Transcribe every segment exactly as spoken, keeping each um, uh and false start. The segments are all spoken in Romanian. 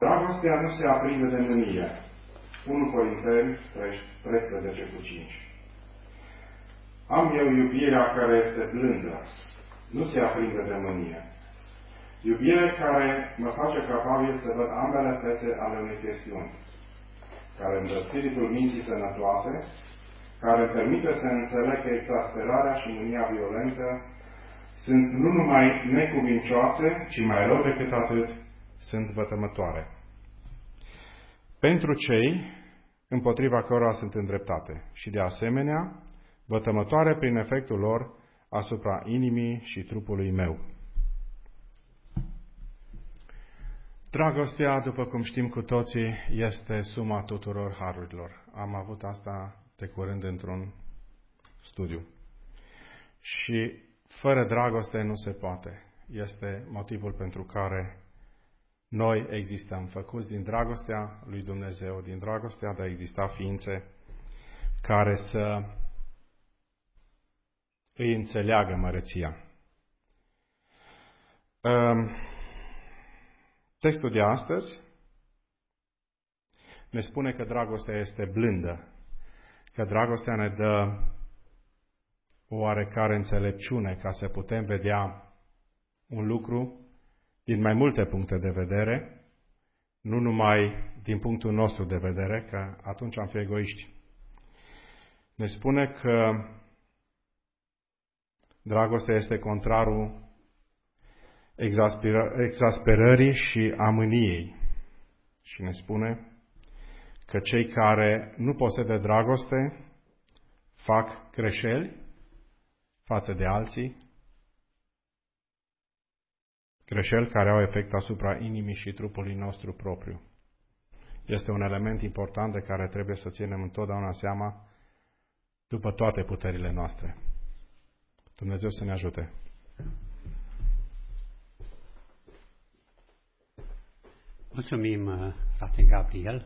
Dragostea nu se aprinde de mânie. unu Corinteni treisprezece cu cinci. Am eu iubirea care este blândă, nu se aprinde de mânie. Iubire care mă face capabil să văd ambele fețe ale unei chestiuni, care îmi dă spiritul minții sănătoase, care îmi permite să înțeleg că exasperarea și mânia violentă sunt nu numai necuvincioase, ci mai rău decât atât, sunt vătămătoare. Pentru cei împotriva cărora sunt îndreptate și, de asemenea, vătămătoare prin efectul lor asupra inimii și trupului meu. Dragostea, după cum știm cu toții, este suma tuturor harurilor. Am avut asta de curând într-un studiu. Și fără dragoste nu se poate. Este motivul pentru care noi existăm, făcuți din dragostea lui Dumnezeu, din dragostea de a exista ființe care să îi înțeleagă măreția. Textul de astăzi ne spune că dragostea este blândă, că dragostea ne dă o oarecare înțelepciune ca să putem vedea un lucru din mai multe puncte de vedere, nu numai din punctul nostru de vedere, că atunci am fi egoiști. Ne spune că dragostea este contrarul exasperării și a mâniei. Și ne spune că cei care nu posedă dragoste fac greșeli față de alții, greșeli care au efect asupra inimii și trupului nostru propriu. Este un element important de care trebuie să ținem întotdeauna seama după toate puterile noastre. Dumnezeu să ne ajute! Mulțumim, frate Gabriel.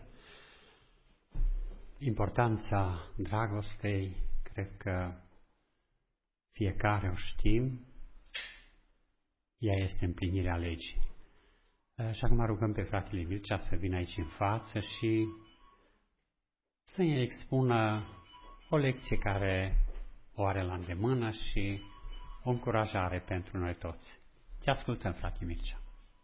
Importanța dragostei, cred că fiecare o știm. Ea este împlinirea legii. Și acum rugăm pe fratele Mircea să vină aici în față și să ne expună o lecție care o are la îndemână și o încurajare pentru noi toți. Te ascultăm, frate Mircea.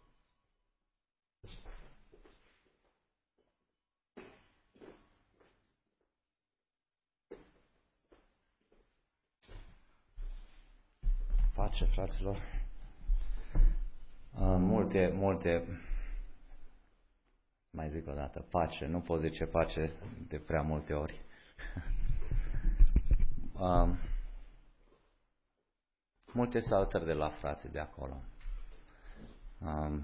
Pace, fraților. Uh, multe, multe, mai zic o dată, pace. Nu pot zice pace de prea multe ori. uh, multe salutări de la frații de acolo. Uh,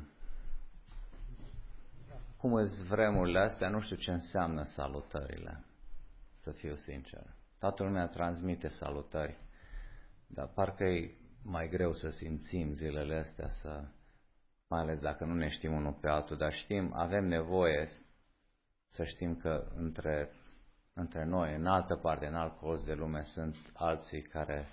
cum îți vremurile astea, nu știu ce înseamnă salutările, să fiu sincer. Toată lumea transmite salutări, dar parcă e mai greu să simțim zilele astea, să, mai ales dacă nu ne știm unul pe altul, dar știm, avem nevoie să știm că între, între noi, în altă parte, în alt colț de lume, sunt alții care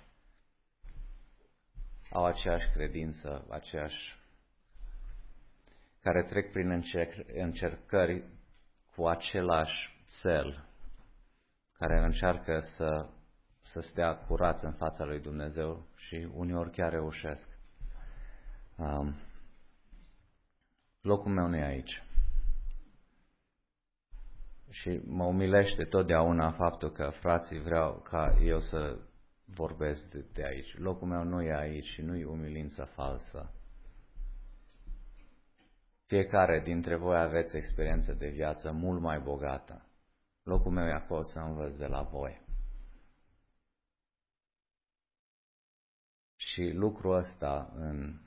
au aceeași credință, aceeași, care trec prin încerc, încercări cu același cel, care încearcă să să stea curați în fața lui Dumnezeu și uneori chiar reușesc. Um, locul meu nu e aici. Și mă umilește totdeauna faptul că frații vreau ca eu să vorbesc de, de aici. Locul meu nu e aici și nu e umilință falsă. Fiecare dintre voi aveți experiență de viață mult mai bogată. Locul meu e acolo să învăț de la voi. Și lucrul ăsta în,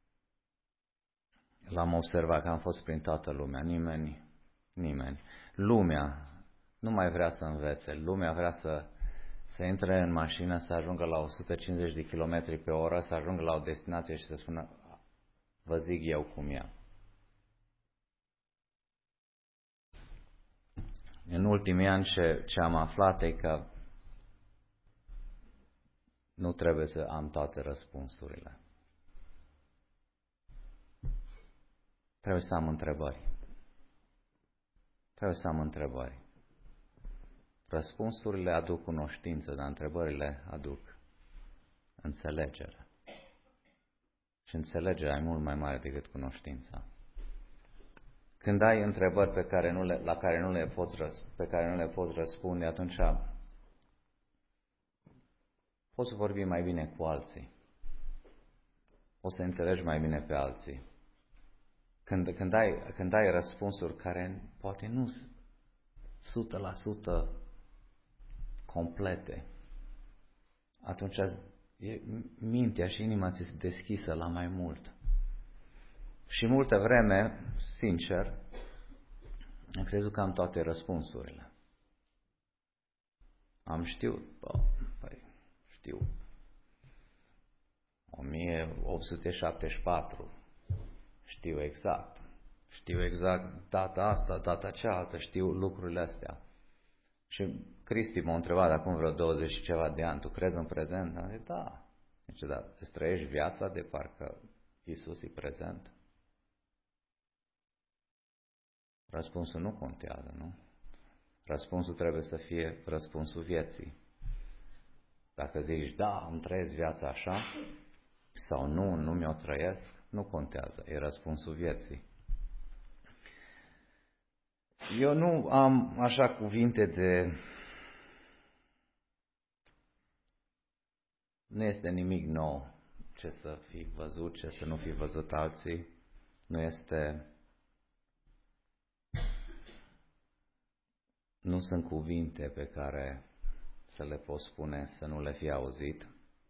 l-am observat că am fost prin toată lumea. Nimeni, nimeni. Lumea nu mai vrea să învețe. Lumea vrea să, să intre în mașină, să ajungă la o sută cincizeci de kilometri pe oră, să ajungă la o destinație și să spună, vă zic eu cum e. În ultimii ani ce, ce am aflat e că nu trebuie să am toate răspunsurile. Trebuie să am întrebări. trebuie să am întrebări. Răspunsurile aduc cunoștință, dar întrebările aduc înțelegere. Și înțelegerea e mult mai mare decât cunoștința. Când ai întrebări pe care nu le, la care nu le poți, pe care nu le poți răspunde, atunci poți vorbi mai bine cu alții. Poți să înțelegi mai bine pe alții. Când, când, ai, când ai răspunsuri care poate nu sunt o sută la sută complete, atunci e, mintea și inima ți se deschisă la mai mult. Și multă vreme, sincer, am crezut că am toate răspunsurile. Am știut, bă, păi, știu, o mie opt sute șaptezeci și patru, știu exact, știu exact data asta, data cealaltă, știu lucrurile astea. Și Cristi m-a întrebat acum vreo douăzeci și ceva de ani, tu crezi în prezent? Am zis, da. Deci, da, îți trăiești viața de parcă Iisus e prezent? Răspunsul nu contează, nu? Răspunsul trebuie să fie răspunsul vieții. Dacă zici, da, îmi trăiesc viața așa, sau nu, nu mi-o trăiesc, nu contează, e răspunsul vieții. Eu nu am așa cuvinte de... Nu este nimic nou ce să fi văzut, ce să nu fi văzut alții. Nu este... Nu sunt cuvinte pe care să le pot spune să nu le fi auzit.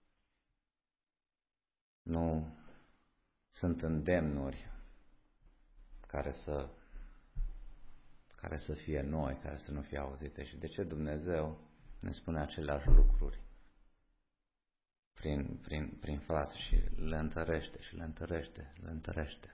Nu sunt îndemnuri care să, care să fie noi, care să nu fie auzite. Și de ce Dumnezeu ne spune aceleași lucruri prin, prin, prin frați și le întărește și le întărește, le întărește.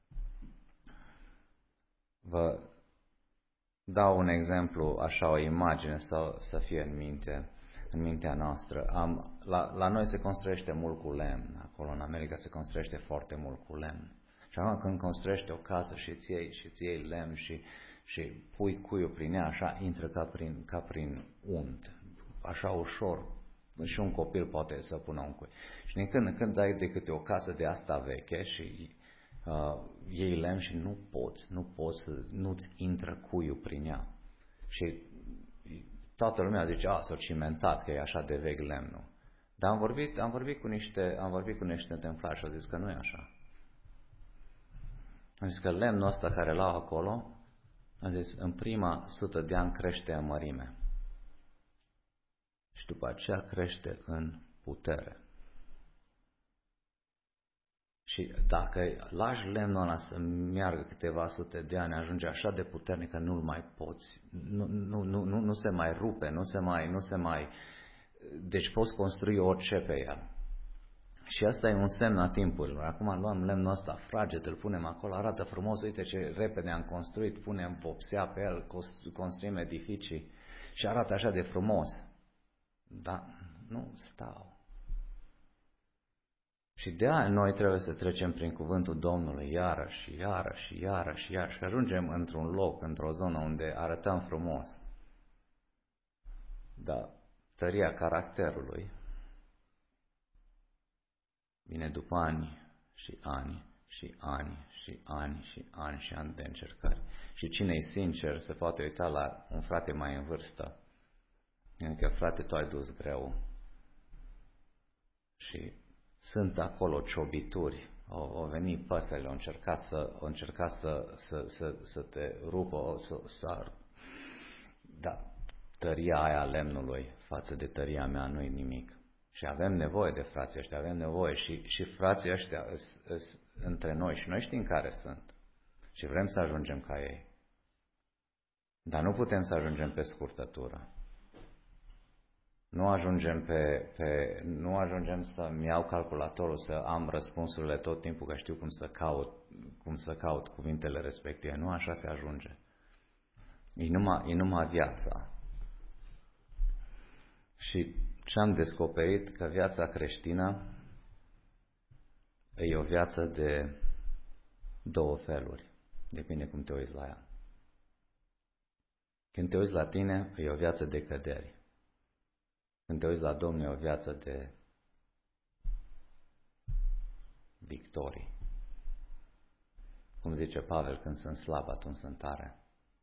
Vă dau un exemplu, așa o imagine să, să fie în minte, în mintea noastră. Am, la, la noi se construiește mult cu lemn, acolo în America se construiește foarte mult cu lemn. Și acum când construiești o casă și îți iei, și îți iei lemn și, și pui cuiul prin ea, așa intră ca prin, ca prin unt, așa ușor. Și un copil poate să pună un cui. Și din când în când ai de câte o casă de asta veche și uh, iei lemn și nu poți, nu poți să, nu-ți intră cuiul prin ea. Și toată lumea zice, a, s-a cimentat că e așa de vechi lemnul. Dar am vorbit, am vorbit cu niște, am vorbit cu niște templari și au zis că nu e așa. Am zis că lemnul ăsta care l-au acolo, am zis, în prima sută de ani crește în mărime. Și după aceea crește în putere. Și dacă lași lemnul ăla să meargă câteva sute de ani, ajunge așa de puternic că nu-l mai poți, nu, nu, nu, nu, nu se mai rupe, nu se mai, nu se mai... Deci poți construi orice pe el. Și asta e un semn a timpurilor. Acum luăm lemnul ăsta fraged, îl punem acolo, arată frumos, uite ce repede am construit, punem vopsea pe el, construim edificii și arată așa de frumos. Dar nu stau. Și de aia noi trebuie să trecem prin cuvântul Domnului iarăși, și iarăși, și iarăși, și iarăși, și ajungem într-un loc, într-o zonă unde arătăm frumos. Dar tăria caracterului vine după ani și ani și ani și ani și ani și ani de încercări. Și cine e sincer se poate uita la un frate mai în vârstă. Adică, frate, tu ai dus greu. Și sunt acolo ciobituri, au, au venit păsările, au încercat să, au încercat să, să, să, să te rupă, o, să sar. Dar tăria aia lemnului față de tăria mea nu e nimic. Și avem nevoie de frații ăștia, avem nevoie și, și frații ăștia sunt între noi și noi știm care sunt. Și vrem să ajungem ca ei. Dar nu putem să ajungem pe scurtătură. Nu ajungem, pe, pe, nu ajungem să-mi iau calculatorul, să am răspunsurile tot timpul, că știu cum să caut, cum să caut cuvintele respective. Nu așa se ajunge. E numai, e numai viața. Și ce am descoperit, că viața creștină e o viață de două feluri. Depinde cum te uiți la ea. Când te uiți la tine, e o viață de căderi. Când te uiți la Domnul, e o viață de victorii. Cum zice Pavel, când sunt slab, atunci sunt tare.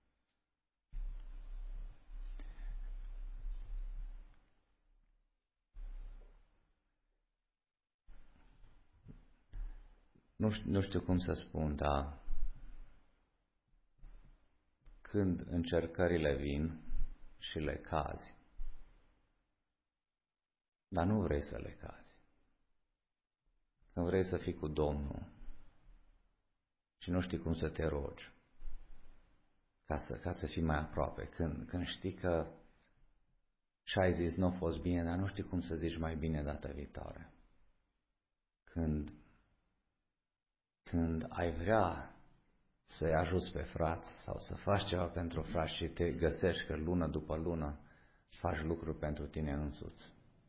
Nu știu, nu știu cum să spun, dar când încercările vin și le cazi, dar nu vrei să le cazi, când vrei să fii cu Domnul și nu știi cum să te rogi ca să, ca să fii mai aproape, când, când știi că și ai zis nu a fost bine, dar nu știi cum să zici mai bine data viitoare, când Când ai vrea să-i ajuți pe frați sau să faci ceva pentru frați și te găsești că lună după lună faci lucruri pentru tine însuți.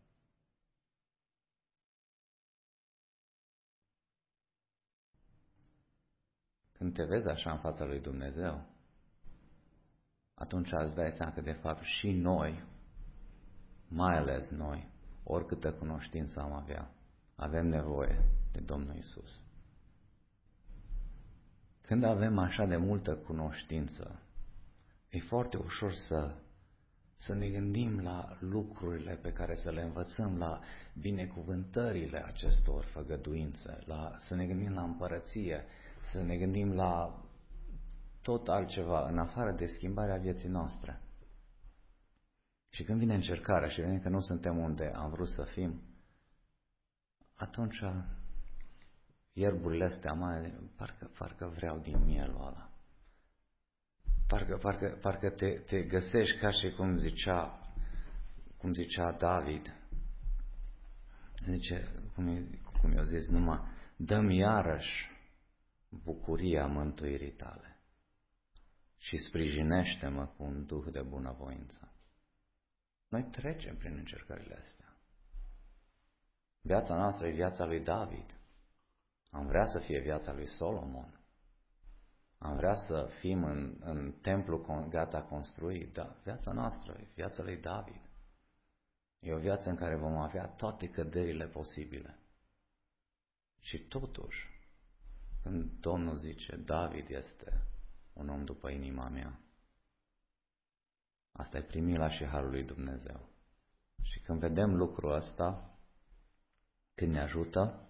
Când te vezi așa în fața lui Dumnezeu, atunci îți dai seama că de fapt și noi, mai ales noi, oricâtă cunoștință am avea, avem nevoie de Domnul Iisus. Când avem așa de multă cunoștință, e foarte ușor să, să ne gândim la lucrurile pe care să le învățăm, la binecuvântările acestor făgăduințe, la, să ne gândim la împărăție, să ne gândim la tot altceva, în afară de schimbarea vieții noastre. Și când vine încercarea și vedem că nu suntem unde am vrut să fim, atunci ierburile astea mari, parcă, parcă vreau din mielul ăla. Parcă, parcă, parcă te, te găsești ca și cum zicea, cum zicea David. Zice, cum, cum i-a zis, numai dă-mi iarăși bucuria mântuirii tale și sprijinește-mă cu un duh de bunăvoință. Noi trecem prin încercările astea. Viața noastră e viața lui David. Am vrea să fie viața lui Solomon. Am vrea să fim în, în templu gata construit, dar viața noastră e viața lui David. E o viață în care vom avea toate căderile posibile. Și totuși, când Domnul zice, David este un om după inima mea, asta e primila și harul lui Dumnezeu. Și când vedem lucrul ăsta, când ne ajută,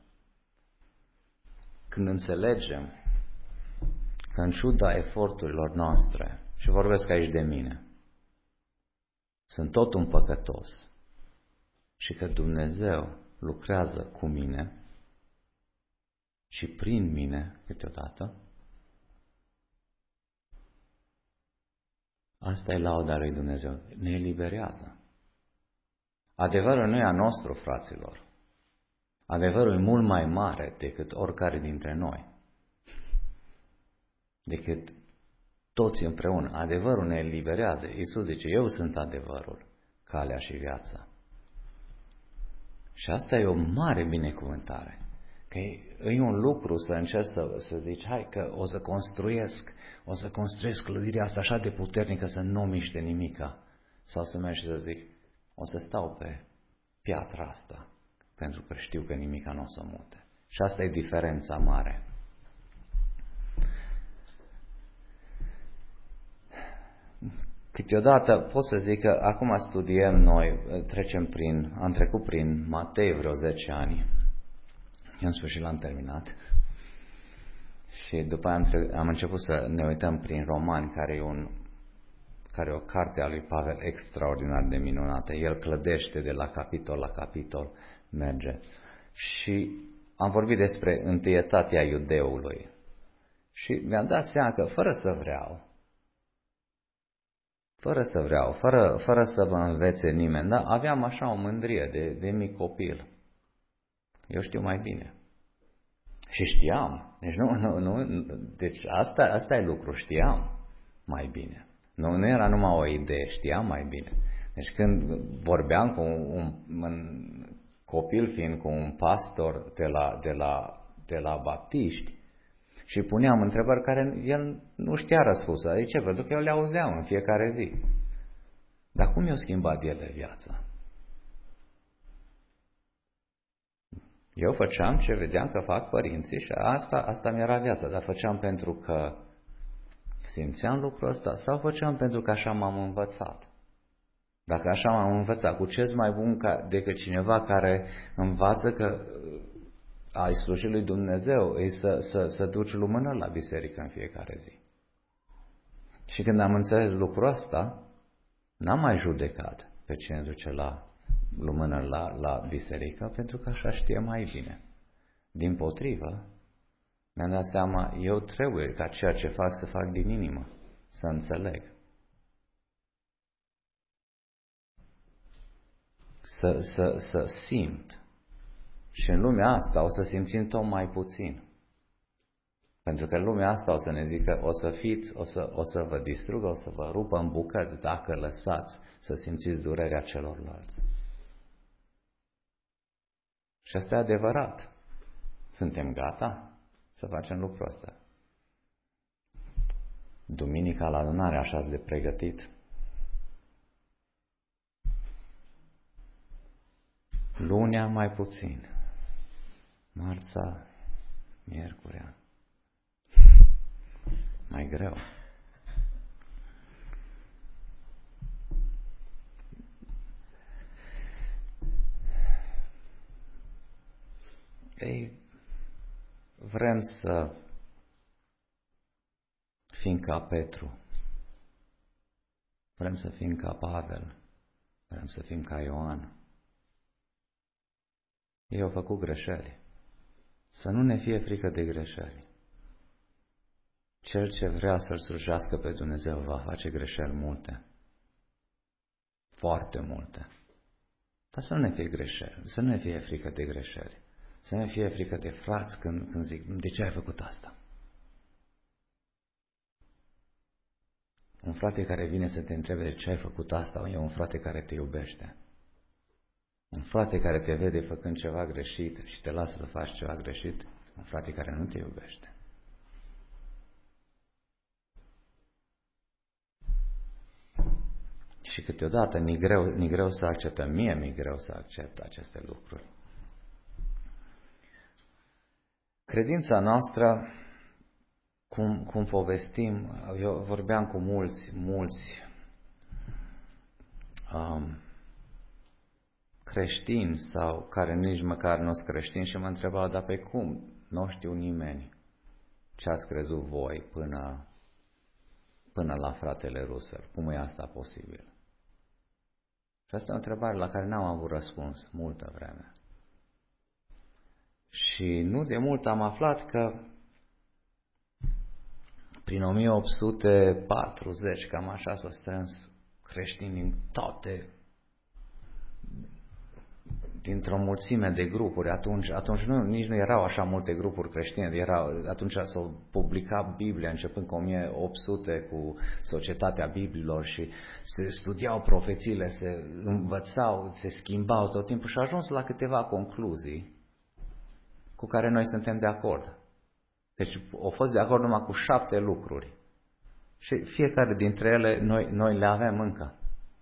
când înțelegem că în ciuda eforturilor noastre, și vorbesc aici de mine, sunt tot un păcătos și că Dumnezeu lucrează cu mine și prin mine câteodată, asta e lauda lui Dumnezeu, ne eliberează. Adevărul nu e a nostru, fraților. Adevărul e mult mai mare decât oricare dintre noi. Decât toți împreună. Adevărul ne eliberează. Iisus zice, eu sunt adevărul, calea și viața. Și asta e o mare binecuvântare. Că e, e un lucru să încerci să, să zici, hai că o să construiesc, o să construiesc clădirea asta așa de puternică să nu miște nimica. Sau să mergi și să zic, o să stau pe piatra asta, pentru că știu că nimica nu o să mute. Și asta e diferența mare. Câteodată pot să zic că acum studiem noi, trecem prin, am trecut prin Matei vreo zece ani. Eu în sfârșit l-am terminat. Și după aia am început să ne uităm prin Romani, care e, un, care e o carte a lui Pavel extraordinar de minunată. El clădește de la capitol la capitol, merge. Și am vorbit despre întâietatea iudeului. Și mi-am dat seama că fără să vreau, fără să vreau, fără, fără să mă învețe nimeni, dar aveam așa o mândrie de, de mic copil. Eu știu mai bine. Și știam. Deci, nu, nu, nu, deci asta, asta e lucru, știam mai bine. Nu, nu era numai o idee, știam mai bine. Deci când vorbeam cu un, un copil fiind cu un pastor de la, de la, de la baptiști Și puneam întrebări care el nu știa răspunsul. De ce? Pentru că eu le auzeam în fiecare zi. Dar cum i-a schimbat ele viața? Eu făceam ce vedeam că fac părinții și asta, asta mi-era viața. Dar făceam pentru că simțeam lucrul ăsta sau făceam pentru că așa m-am învățat? Dacă așa m-am învățat, cu ce mai bun ca, decât cineva care învață că ai slujit lui Dumnezeu, e să, să, să duci lumânări la biserică în fiecare zi. Și când am înțeles lucrul ăsta, n-am mai judecat pe cine duce la lumânări la, la biserică, pentru că așa știe mai bine. Dimpotrivă, mi-am dat seama, eu trebuie ca ceea ce fac să fac din inimă, să înțeleg. Să, să, să simt. Și în lumea asta o să simțim tot mai puțin. Pentru că în lumea asta o să ne zică, o să fiți, o să, o să vă distrugă, o să vă rupă în bucăți dacă lăsați să simțiți durerea celorlalți. Și asta e adevărat. Suntem gata să facem lucrul ăsta. Duminica la adunare așa-s de pregătit. Lunea mai puțin. Marța, miercurea. Mai greu. Ei, vrem să fim ca Petru. Vrem să fim ca Pavel. Vrem să fim ca Ioan. Ei au făcut greșeli. Să nu ne fie frică de greșeli. Cel ce vrea să-L slujească pe Dumnezeu va face greșeli multe. Foarte multe. Dar să nu ne fie greșeli. Să nu ne fie frică de greșeli. Să nu ne fie frică de frați când, când zic, de ce ai făcut asta? Un frate care vine să te întrebe de ce ai făcut asta, e un frate care te iubește. Un frate care te vede făcând ceva greșit și te lasă să faci ceva greșit, un frate care nu te iubește. Și câteodată mi-e greu, mi-e greu să acceptăm, mie mi-e greu să accept aceste lucruri. Credința noastră, cum, cum povestim, eu vorbeam cu mulți, mulți um, creștini sau care nici măcar nu sunt creștini și mă întrebau, dar pe cum? Nu știu nimeni ce ați crezut voi până, până la fratele Russell. Cum e asta posibil? Și asta e o întrebare la care n-am avut răspuns multă vreme. Și nu de mult am aflat că prin o mie opt sute patruzeci, cam așa, s-au strâns creștini din toate, dintr-o mulțime de grupuri. Atunci, atunci nu, nici nu erau așa multe grupuri creștine. Erau, atunci s-au publicat Biblia, începând cu o mie opt sute, cu Societatea Biblilor și se studiau profețiile, se învățau, se schimbau tot timpul și a ajuns la câteva concluzii cu care noi suntem de acord. Deci au fost de acord numai cu șapte lucruri. Și fiecare dintre ele noi, noi le avem încă.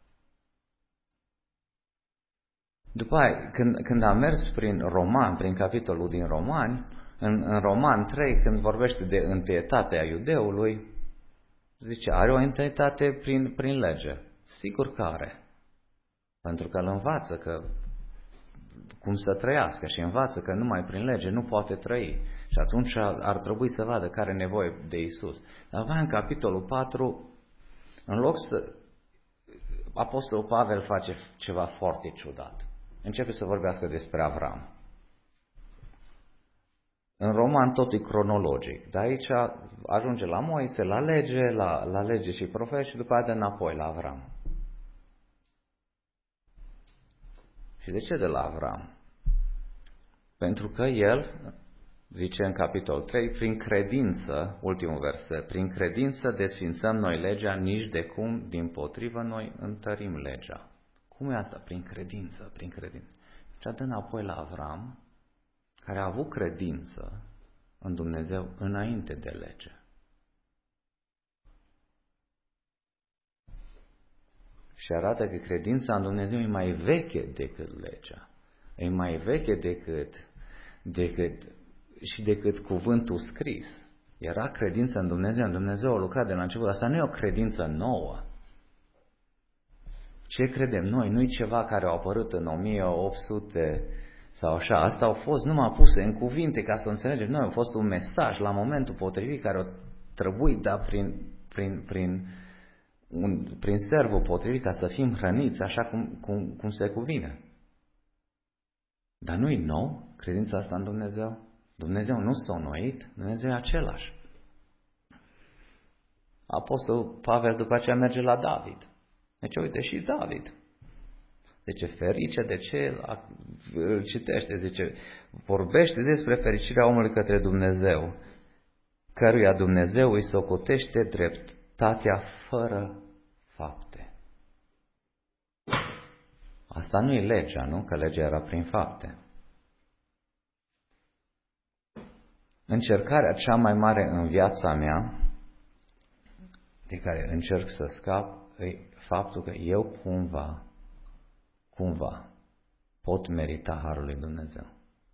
După aia, când, când am mers prin Roman, prin capitolul din Romani, în, în Roman trei, când vorbește de întâietatea iudeului, zice, are o întâietate prin, prin lege. Sigur că are. Pentru că îl învață că cum să trăiască și învață că numai prin lege nu poate trăi. Și atunci ar trebui să vadă care are nevoie de Iisus. Dar va în capitolul patru, în loc să... Apostolul Pavel face ceva foarte ciudat. Începe să vorbească despre Avram. În Roman totul e cronologic, dar aici ajunge la Moise, la lege, la, la lege și profet și după aceea înapoi la Avram. Și de ce de la Avram? Pentru că el, zice în capitolul trei, prin credință, ultimul verset, prin credință desfințăm noi legea, nici de cum, dimpotrivă, noi întărim legea. Cum e asta? Prin credință, prin credință. Și dă înapoi la Avram, care a avut credință în Dumnezeu înainte de lege. Și arată că credința în Dumnezeu e mai veche decât legea. E mai veche decât, decât și decât cuvântul scris. Era credința în Dumnezeu, în Dumnezeu a lucrat de la început. Asta nu e o credință nouă. Ce credem noi? Nu e ceva care a apărut în o mie opt sute sau așa. Asta au fost numai puse în cuvinte ca să o înțelegem. Noi a fost un mesaj la momentul potrivit care a trebuit dat prin, prin, prin, un, prin servul potrivit ca să fim hrăniți așa cum, cum, cum se cuvine. Dar nu e nou credința asta în Dumnezeu? Dumnezeu nu s-a înnoit, Dumnezeu e același. Apostolul Pavel după aceea merge la David. Deci uite și David. Zice, ferice de ce îl citește, zice, vorbește despre fericirea omului către Dumnezeu, căruia Dumnezeu îi socotește dreptatea fără fapte. Asta nu e legea, nu? Că legea era prin fapte. Încercarea cea mai mare în viața mea, de care încerc să scap, e faptul că eu cumva, cumva, pot merita harul lui Dumnezeu.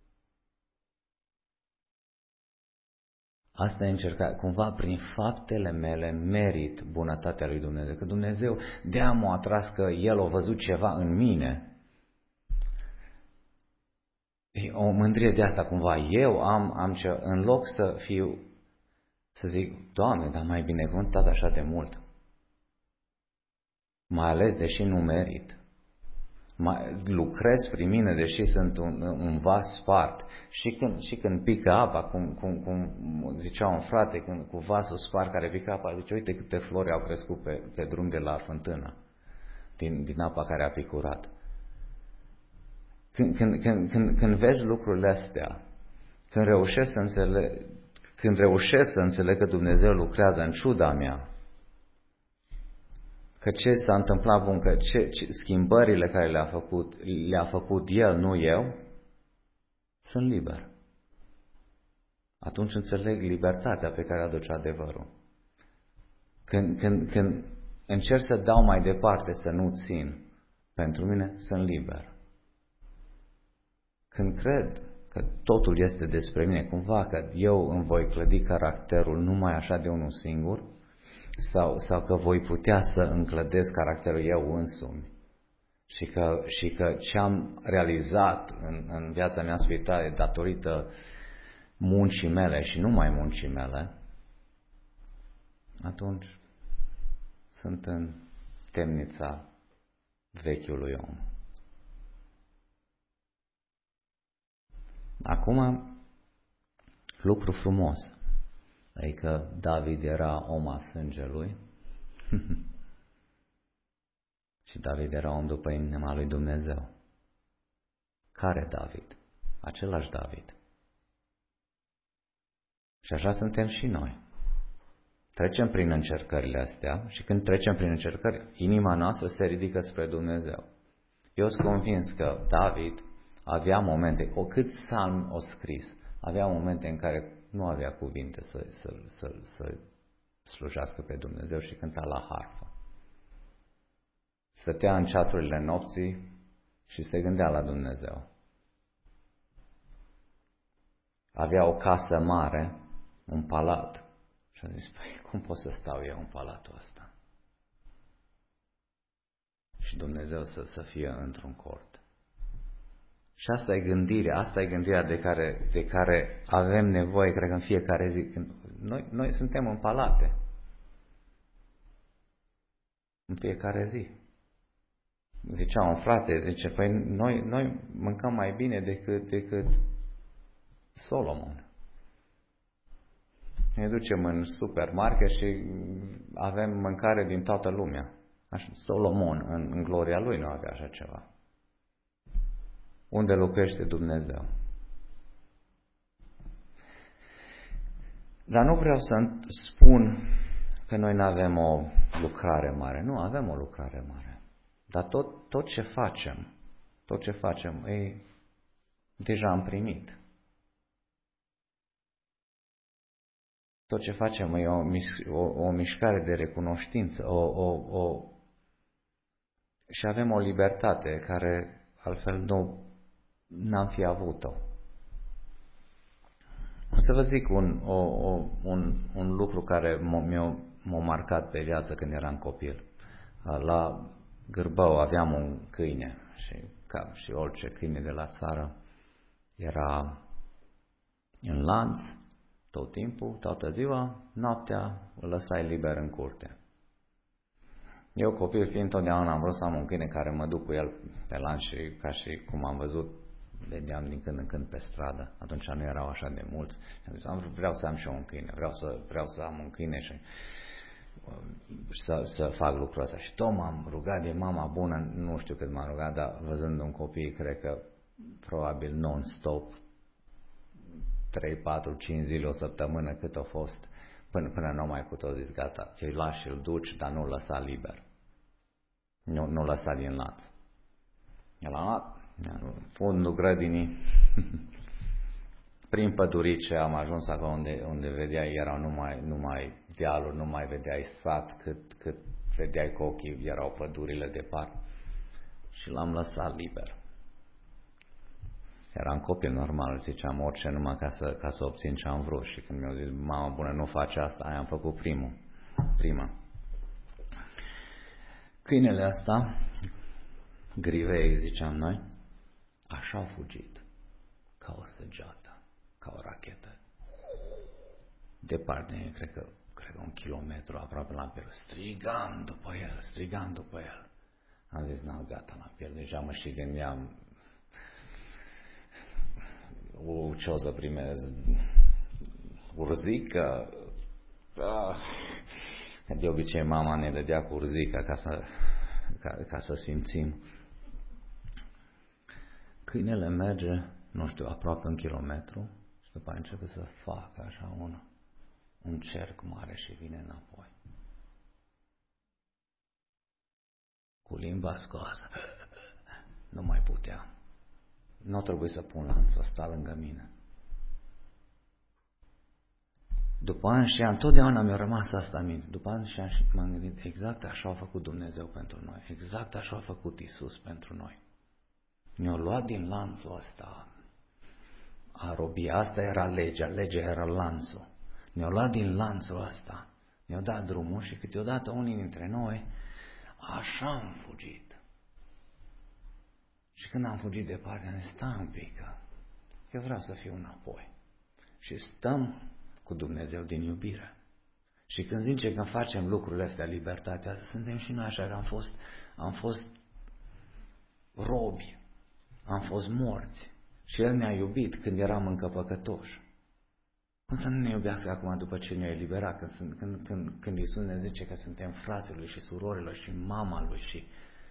Asta e încercarea. Cumva prin faptele mele merit bunătatea lui Dumnezeu. Că Dumnezeu de-aia m-a atras că El a văzut ceva în mine. E o mândrie de asta cumva. Eu am, am ce, în loc să fiu, să zic, Doamne, dar mai binecuvântat așa de mult. Mai ales deși nu merit. Mai, lucrez prin mine deși sunt un, un vas spart. Și când, și când pică apa, cum, cum, cum zicea un frate, când, cu vasul spart care pică apa, zice, uite câte flori au crescut pe, pe drum de la fântână, din, din apa care a picurat. Când, când, când, când, când vezi lucrurile astea, când reușești să înțeleg, când reușești să înțeleg că Dumnezeu lucrează în ciuda mea, că ce s-a întâmplat bun, că ce, ce, schimbările care le-a făcut, le-a făcut El, nu eu, sunt liber. Atunci înțeleg libertatea pe care aduce adevărul. Când, când, când încerc să dau mai departe, să nu țin, pentru mine sunt liber. Când cred că totul este despre mine, cumva că eu îmi voi clădi caracterul numai așa de unul singur, sau, sau că voi putea să înclădesc caracterul eu însumi și că, și că ce am realizat în, în viața mea spirituală datorită muncii mele și numai muncii mele, atunci sunt în temnița vechiului om. Acum, lucru frumos. Adică David era om a sângelui și David era om după inima lui Dumnezeu. Care David? Același David. Și așa suntem și noi. Trecem prin încercările astea și când trecem prin încercări, inima noastră se ridică spre Dumnezeu. Eu sunt convins că David avea momente, o cât psalm o scris, avea momente în care nu avea cuvinte să, să, să, să slujească pe Dumnezeu și cânta la harfă. Stătea în ceasurile nopții și se gândea la Dumnezeu. Avea o casă mare, un palat. Și a zis, păi cum pot să stau eu în palatul ăsta? Și Dumnezeu să, să fie într-un cort. Și asta e gândirea, asta e gândirea de care, de care avem nevoie, cred că în fiecare zi. Când noi, noi suntem în palate. În fiecare zi. Zicea un frate, zice, păi noi, noi mâncăm mai bine decât, decât Solomon. Ne ducem în supermarket și avem mâncare din toată lumea. Așa, Solomon, în, în gloria lui, nu avea așa ceva. Unde locuiește Dumnezeu? Dar nu vreau să spun că noi nu avem o lucrare mare. Nu, avem o lucrare mare. Dar tot, tot ce facem, tot ce facem, e, deja am primit. tot ce facem e o, o, o mișcare de recunoștință, o, o, o... și avem o libertate care altfel nu n-am fi avut-o. O să vă zic un, o, o, un, un lucru care m-a, m-a marcat pe viață când eram copil. La Gârbău aveam un câine și, ca și orice câine de la țară, era în lanț tot timpul, toată ziua, noaptea îl lăsai liber în curte. Eu, copil fiind, totdeauna am vrut să am un câine care mă duc cu el pe lanț și, ca și cum am văzut, vedeam din când în când pe stradă. Atunci nu erau așa de mulți. Am zis, vreau să am și eu un câine, vreau să, vreau să am un câine și să, să fac lucrul ăsta. Și tot m-am rugat de mama bună, nu știu cât m-am rugat, dar văzând un copil, cred că probabil non-stop, trei, patru, cinci zile, o săptămână, cât a fost, până, până nu mai putut, zis, gata, ce-i lași și îl duci, dar nu-l lăsa liber. Nu, nu lăsa din lanț. El a luat fundul grădinii, prin pădurice am ajuns acolo unde, unde vedeai, erau numai, numai dealuri, nu mai vedeai sat, cât, cât vedeai cu ochii, erau pădurile departe. Și l-am lăsat liber. Eram copil normal, ziceam orice numai ca să, ca să obțin ce am vrut. Și când mi-au zis, mama bună, nu face asta, aia am făcut primul, prima. Câinele ăsta, Grivei, ziceam noi, așa a fugit, ca o săgeată, ca o rachetă. Departe, cred că, cred că un kilometru aproape la pierd. Strigam după el, strigam după el. Am zis, n-am gata, l-am pierd. Deja mă și gândeam, u, ce o să primez, urzică. Ah. De obicei mama ne dădea cu urzica ca să, ca, ca să simțim. Câinele merge, nu știu, aproape un kilometru și după aceea începe să facă așa un, un cerc mare și vine înapoi. Cu limba scoasă. Nu mai putea. Nu trebuie să pun lanțul ăsta lângă mine. După ani și ani, întotdeauna mi-a rămas asta în minte. După ani și ani m-am gândit, exact așa a făcut Dumnezeu pentru noi. Exact așa a făcut Iisus pentru noi. Ne-a luat din lanțul ăsta a robiei. Asta era legea, legea era lanțul. Ne-a luat din lanțul ăsta, ne-a dat drumul și câteodată unii dintre noi așa am fugit. Și când am fugit departe, am zis, stai un pic, că eu vreau să fiu înapoi. Și stăm cu Dumnezeu din iubire. Și când zice că facem lucrurile astea, libertatea asta, suntem și noi așa, că am fost, am fost robi, am fost morți. Și El ne-a iubit când eram încă păcătoși. Cum să nu ne iubească acum după ce ne-a eliberat, când, când, când, când Iisus ne zice că suntem frații Lui și surorilor și mama Lui și...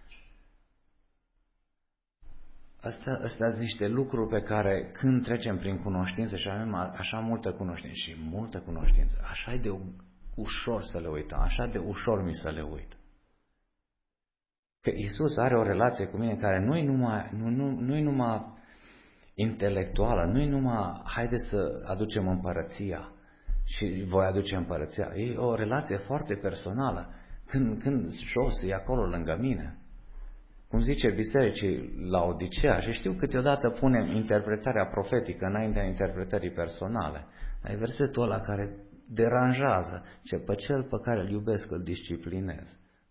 Astea, astea sunt niște lucruri pe care când trecem prin cunoștință și avem așa multă cunoștință și multă cunoștință, așa e de ușor să le uităm, așa de ușor mi să le uit. Că Iisus are o relație cu mine care nu e numai, nu, nu, nu e numai intelectuală, nu e numai haide să aducem împărăția și voi aduce împărăția. E o relație foarte personală. Când, când jos e acolo lângă mine. Cum zice bisericii la Odisea, și știu câteodată punem interpretarea profetică înaintea interpretării personale. Ai versetul ăla care deranjează, ce pe cel pe care îl iubesc îl disciplinez.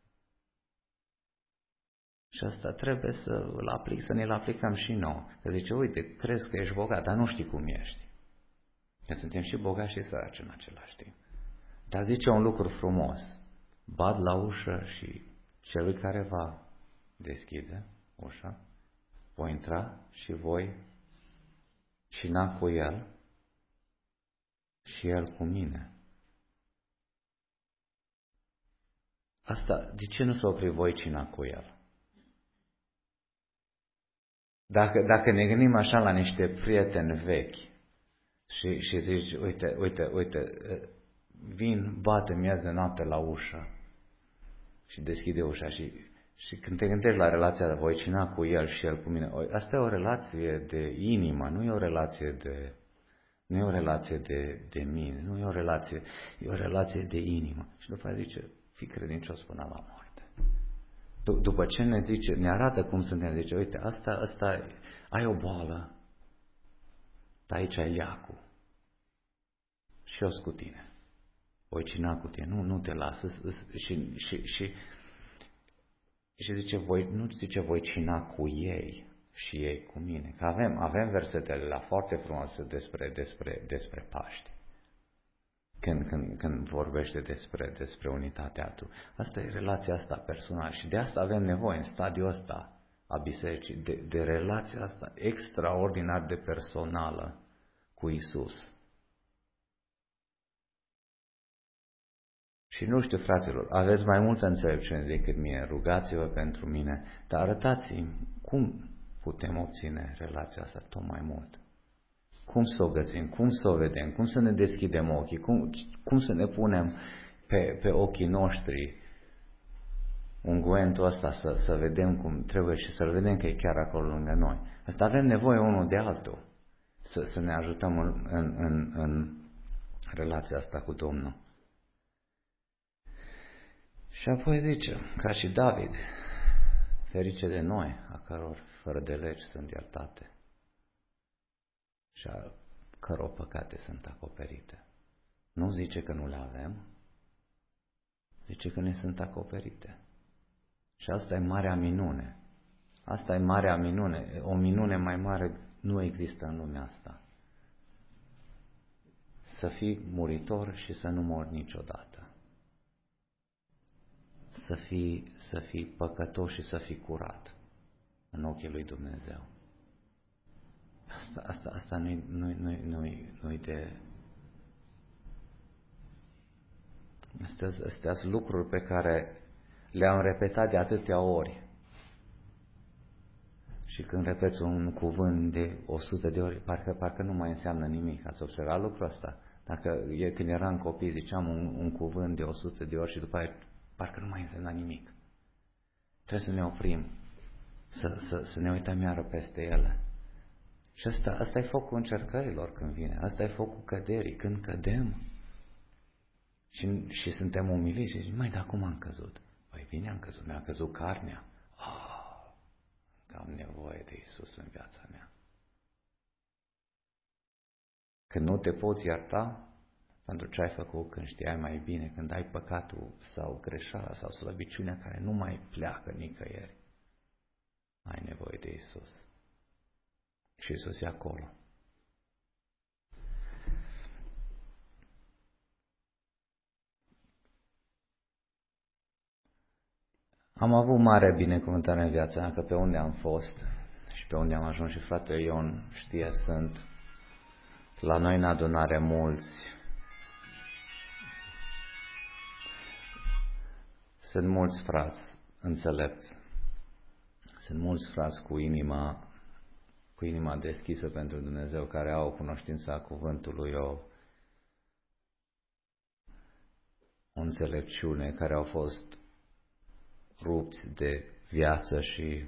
Și asta trebuie să îl aplic, să ne-l aplicăm și nouă. Că zice, uite, crezi că ești bogat, dar nu știi cum ești. Că suntem și bogați și săraci în același timp. Dar zice un lucru frumos. Bat la ușă și celui care va deschide ușa, voi intra și voi cina cu el și el cu mine. Asta, de ce nu s-o opri voi cina cu el? Dacă, dacă ne gândim așa la niște prieteni vechi și, și zici, uite, uite, uite, vin, bate miez de noapte la ușă și deschide ușa și, și când te gândești la relația de voi cina cu el și el cu mine, asta e o relație de inimă, nu e o relație de, Nu e o relație de, de mine, nu e o relație, e o relație de inimă. Și după aceea zice, fii credincios până la moarte. D- după ce ne zice, ne arată cum suntem, zice, uite, asta, asta, ai o boală, dar aici e leacul. Și eu sunt cu tine. Voi cina cu tine, nu, nu te lasă. Și, și, și, și zice, voi, nu zice, voi cina cu ei și ei cu mine. Că avem, avem versetele la foarte frumoase despre, despre, despre Paște. Când, când, când vorbește despre, despre unitatea tu. Asta e relația asta personală și de asta avem nevoie în stadiul ăsta a bisericii, de, de relația asta extraordinar de personală cu Isus. Și nu știu, fraților, aveți mai multă înțelepciune decât mine, rugați-vă pentru mine, dar arătați-mi cum putem obține relația asta tot mai mult. Cum să o găsim, cum să o vedem, cum să ne deschidem ochii, cum, cum să ne punem pe, pe ochii noștri ungüentul ăsta, să, să vedem cum trebuie și să-l vedem că e chiar acolo lângă noi. Asta avem nevoie unul de altul, să, să ne ajutăm în, în, în, în relația asta cu Domnul. Și apoi zice, ca și David, ferice de noi, a căror fără de legi sunt iertate și a căror păcate sunt acoperite. Nu zice că nu le avem, zice că ne sunt acoperite. Și asta e marea minune. Asta e marea minune. O minune mai mare nu există în lumea asta. Să fii muritor și să nu mori niciodată. Să fii, să fii păcătos și să fii curat în ochii lui Dumnezeu. Asta, asta, asta nu-i, nu-i, nu-i, nu-i, nu-i de... Astea, astea sunt lucruri pe care le-am repetat de atâtea ori. Și când repeți un cuvânt de o sută de ori, parcă, parcă nu mai înseamnă nimic. Ați observat lucrul ăsta? Dacă e, când eram copii, ziceam un, un cuvânt de o sută de ori și după aia parcă nu mai însemna nimic. Trebuie să ne oprim, să, să, să ne uităm iară peste ele. Și asta, asta e focul încercărilor când vine, asta e focul căderii, când cădem și, și suntem umiliți și zicem, mai, dar cum am căzut? Păi bine am căzut, mi-a căzut carnea. Oh, că am nevoie de Iisus în viața mea. Când nu te poți ierta pentru ce ai făcut când știai mai bine, când ai păcatul sau greșeala sau slăbiciunea care nu mai pleacă nicăieri, ai nevoie de Iisus. Și Iisus e acolo. Am avut mare binecuvântare în viața mea, că pe unde am fost și pe unde am ajuns, și fratele Ion știe, sunt la noi în adunare mulți, sunt mulți frați înțelepți, sunt mulți frați cu inima, cu inima deschisă pentru Dumnezeu, care au cunoștința cuvântului, o, o înțelepciune, care au fost rupți de viață și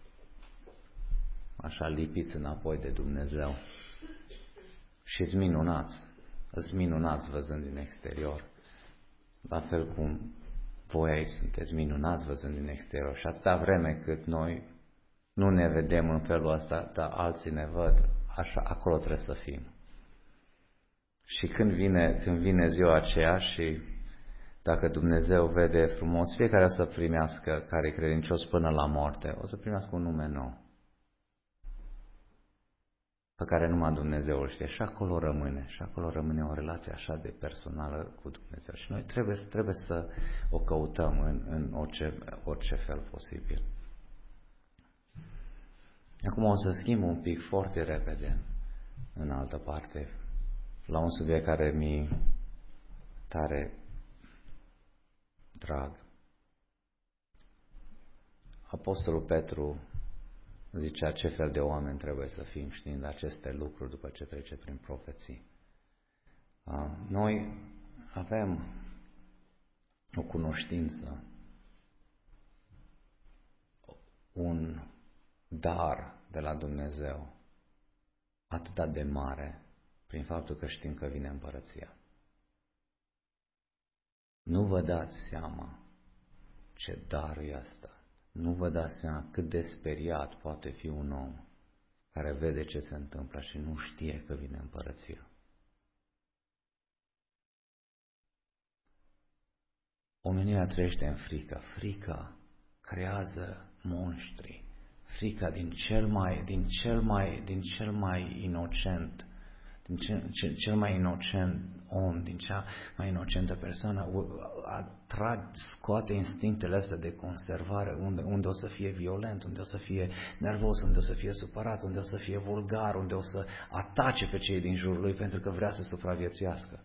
așa lipiți înapoi de Dumnezeu. Și-s minunați, îți minunați văzând din exterior, la fel cum voi aici sunteți minunați văzând din exterior. Și atâta vreme cât noi nu ne vedem în felul ăsta, dar alții ne văd, așa, acolo trebuie să fim. Și când vine, când vine ziua aceea și dacă Dumnezeu vede frumos, fiecare o să primească, care e credincios până la moarte, o să primească un nume nou, pe care numai Dumnezeu îl știe. Și acolo rămâne, și acolo rămâne o relație așa de personală cu Dumnezeu. Și noi trebuie, trebuie să o căutăm în, în orice, orice fel posibil. Acum o să schimb un pic foarte repede în altă parte, la un subiect care mi tare drag. Apostolul Petru zicea ce fel de oameni trebuie să fim știind aceste lucruri după ce trece prin profeții. Noi avem o cunoștință, un dar de la Dumnezeu atât de mare prin faptul că știm că vine împărăția. Nu vă dați seama ce dar e asta. Nu vă dați seama cât de speriat poate fi un om care vede ce se întâmplă și nu știe că vine împărăția. Omenirea trăiește în frică. Frica creează monștri. Frica din cel mai, din cel mai, din cel mai inocent, din cel, cel, cel mai inocent om, din cea mai inocentă persoană, atrag, scoate instinctele astea de conservare, unde, unde o să fie violent, unde o să fie nervos, unde o să fie supărat, unde o să fie vulgar, unde o să atace pe cei din jurul lui pentru că vrea să supraviețuiască.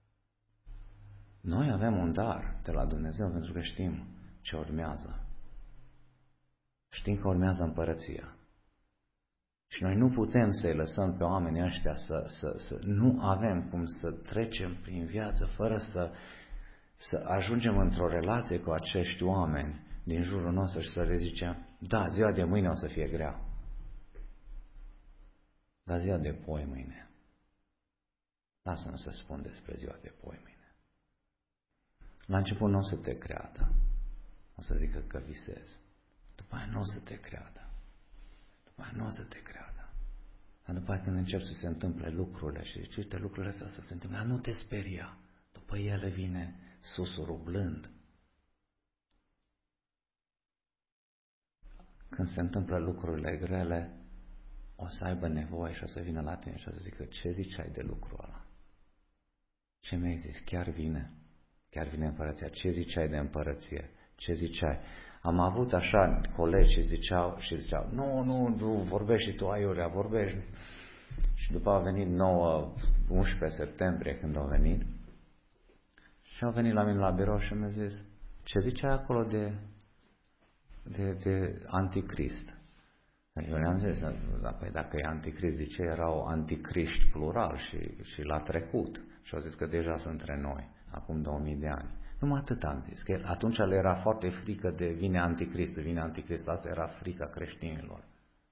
Noi avem un dar de la Dumnezeu pentru că știm ce urmează. Știm că urmează împărăția. Și noi nu putem să-i lăsăm pe oamenii ăștia să, să, să... Nu avem cum să trecem prin viață fără să, să ajungem într-o relație cu acești oameni din jurul nostru și să le zicem, da, ziua de mâine o să fie grea. Dar ziua de poi mâine. Lasă-mă să spun despre ziua de poi mâine. La început nu o să te creadă. O să zică că visezi. După aia nu o să te creadă. După aia nu o să te creadă. Dar după aia când încep să se întâmple lucrurile și zici, uite, lucrurile astea să se întâmple, nu te speria. După ele vine susurul blând. Când se întâmplă lucrurile grele, o să aibă nevoie și o să vină la tine și o să zică, ce ziceai de lucrul ăla? Ce mi-ai zis? Chiar vine? Chiar vine împărăția? Ce ziceai de împărăție? Ce ziceai? Am avut așa colegi și ziceau, și ziceau nu, nu, nu, vorbești și tu aiurea, vorbești. Și după a venit nouă, unsprezece septembrie când au venit și au venit la mine la birou și mi-au zis, ce ziceai acolo de, de, de anticrist? Eu le-am zis, da, păi dacă e anticrist, de ce erau anticriști plural și, și la trecut? Și au zis că deja sunt între noi, acum două mii de ani. Numai atât am zis, că atunci le era foarte frică de vine anticrist, vine anticrist, asta era frica creștinilor.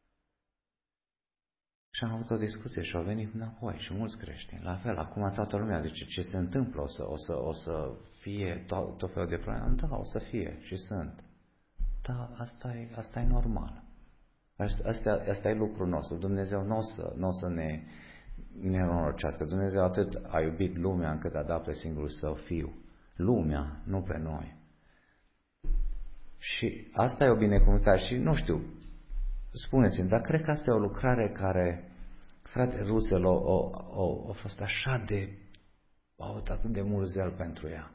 Și am avut o discuție și au venit înapoi și mulți creștini. La fel, acum toată lumea zice, ce se întâmplă? O să, o să, o să fie tot, tot felul de probleme? Da, o să fie și sunt. Da, asta e, asta e normal. Asta, asta e lucrul nostru. Dumnezeu nu o să, n-o să ne nenorocească. Dumnezeu atât a iubit lumea încât a dat pe singurul său fiu. Lumea, nu pe noi. Și asta e o binecuvântare și nu știu, spuneți-mi, dar cred că asta e o lucrare care, frate Russell, o, o, o, a fost așa de, a avut atât de mult zel pentru ea.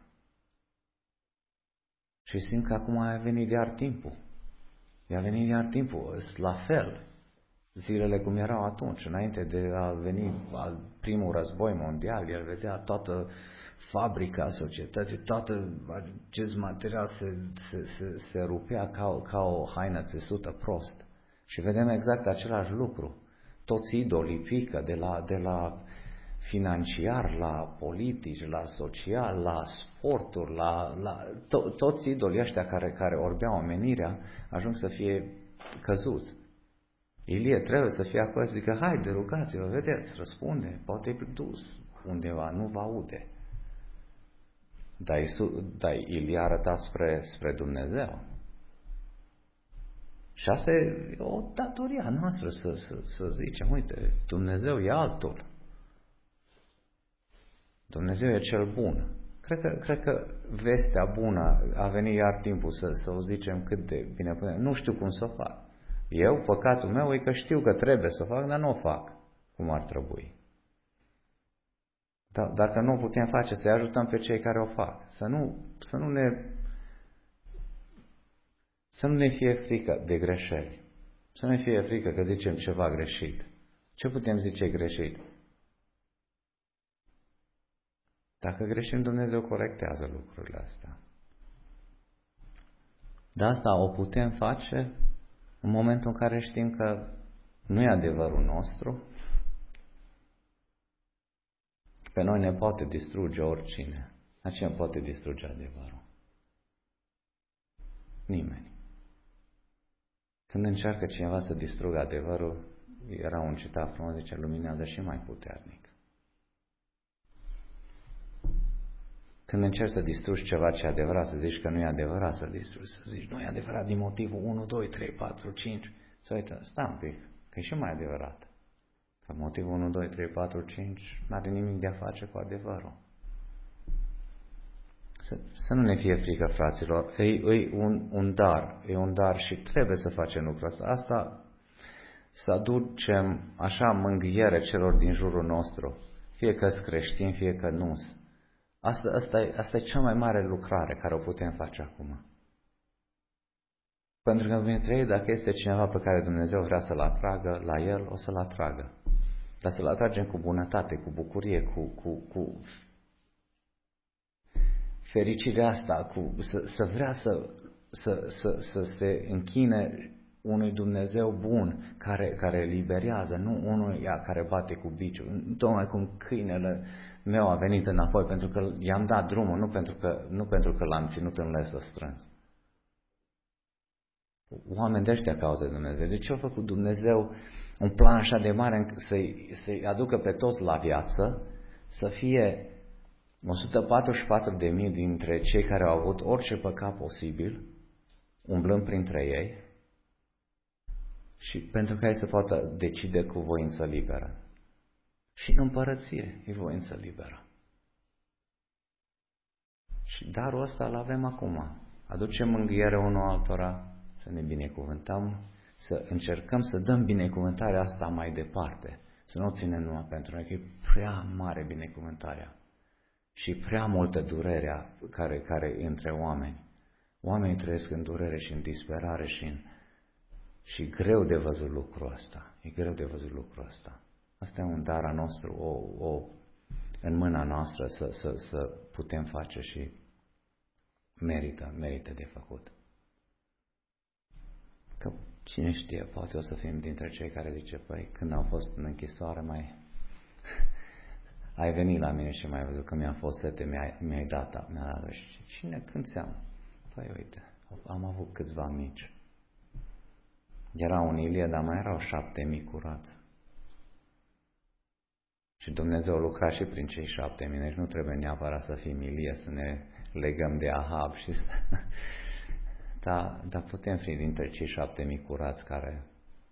Și simt că acum a venit iar timpul. I-a venit iar timpul, la fel, zilele cum erau atunci, înainte de a veni al primul război mondial, el vedea toată fabrica societății, toată acest material se, se, se, se rupea ca, ca o haină țesută prost. Și vedem exact același lucru. Toți idolii pică de la, de la financiar, la politici, la social, la sporturi, la, la to, toți idolii ăștia care, care orbeau omenirea ajung să fie căzuți. Ilie trebuie să fie acolo să zică, haide, rugați-vă, vedeți, răspunde, poate e dus undeva, nu vă aude. Dar, Iisus, dar Ilie arăta spre, spre Dumnezeu. Și asta e o datorie a noastră să, să, să zicem, uite, Dumnezeu e altul. Dumnezeu e cel bun. Cred că, cred că vestea bună a venit iar timpul să, să o zicem cât de bine putem. Nu știu cum să o fac. Eu, păcatul meu e că știu că trebuie să o fac, dar nu o fac cum ar trebui. Da, dacă nu o putem face, să-i ajutăm pe cei care o fac. Să nu, să nu ne să nu ne fie frică de greșeli. Să nu ne fie frică că zicem ceva greșit. Ce putem zice greșit? Dacă greșim, Dumnezeu corectează lucrurile astea. Dar asta o putem face în momentul în care știm că nu e adevărul nostru. Pe noi ne poate distruge oricine. Dar cine poate distruge adevărul? Nimeni. Când încearcă cineva să distrugă adevărul, era un citat frumos, zice, luminează și mai puternic. Când încerci să distrugi ceva ce e adevărat, să zici că nu e adevărat, să distrugi, să zici nu e adevărat din motivul unu, doi, trei, patru, cinci, să uită, stai un pic, că e și mai adevărat. Că motivul unu, doi, trei, patru, cinci nu are nimic de a face cu adevărul. Să, să nu ne fie frică, fraților, e, e un, un dar, e un dar și trebuie să facem lucrul ăsta. Asta să aducem așa mângâiere celor din jurul nostru, fie că sunt creștini, fie că nu sunt. Asta, asta, e, asta e cea mai mare lucrare care o putem face acum. Pentru că dintre ei, dacă este cineva pe care Dumnezeu vrea să-l atragă la el, o să-l atragă. Dar să-l atragem cu bunătate, cu bucurie, cu, cu, cu fericirea asta, cu, să, să vrea să, să, să, să se închine unui Dumnezeu bun care, care eliberează, nu unul care bate cu biciul. Tocmai cum câinele meu a venit înapoi pentru că i-am dat drumul, nu pentru că, nu pentru că l-am ținut în lesă strâns. Oameni de ăștia cauză Dumnezeu. De ce a făcut Dumnezeu un plan așa de mare să-i, să-i aducă pe toți la viață, să fie o sută patruzeci și patru de mii dintre cei care au avut orice păcat posibil, umblând printre ei, și pentru ca ei să poată decide cu voință liberă. Și în împărăție e voință liberă. Și darul ăsta îl avem acum. Aducem mângâiere unul altora, să ne binecuvântăm, să încercăm să dăm binecuvântarea asta mai departe. Să nu o ținem numai pentru noi, că e prea mare binecuvântarea. Și prea multă durerea care, care e între oameni. Oamenii trăiesc în durere și în disperare și în... Și greu de văzut lucrul ăsta. E greu de văzut lucrul ăsta. Asta e un dar al nostru, o, o, în mâna noastră să, să, să putem face și merită, merită de făcut. Că cine știe, poate o să fim dintre cei care zice, păi când am fost în închisoare mai... Ai venit la mine și m-ai văzut că mi-a fost sete, mi-ai, mi-ai dat, mi-a dat. Și cine, când ți-am? Păi uite, am avut câțiva mici. Era un Ilie, dar mai erau șapte mii curați. Și Dumnezeu lucra și prin cei șapte mii, deci nu trebuie neapărat să fim Ilie, să ne legăm de Ahab și să... Dar, dar putem fi dintre cei șapte mii curați care,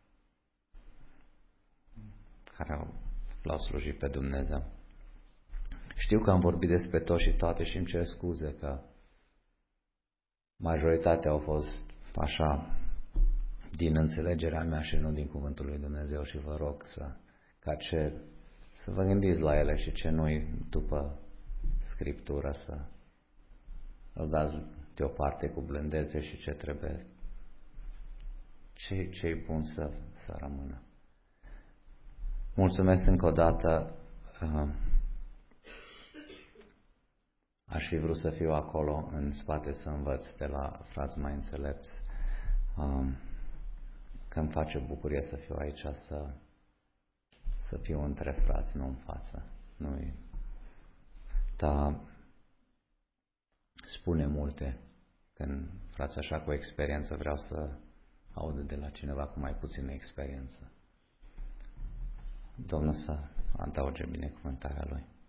care au, l-au slujit pe Dumnezeu. Știu că am vorbit despre tot și toate și îmi cer scuze că majoritatea au fost așa din înțelegerea mea și nu din cuvântul lui Dumnezeu și vă rog să, ca ce, să vă gândiți la ele și ce nu-i după Scriptură să îl dați deoparte cu blândețe și ce trebuie, ce, ce-i bun să, să rămână. Mulțumesc încă o dată. Aș fi vrut să fiu acolo în spate să învăț de la frați mai înțelepți. Că îmi face bucurie să fiu aici, să, să fiu între frați, nu în față. Nu-i... Dar spune multe când frați așa cu experiență vreau să aud de la cineva cu mai puțină experiență. Domnul să adauge binecuvântarea Lui.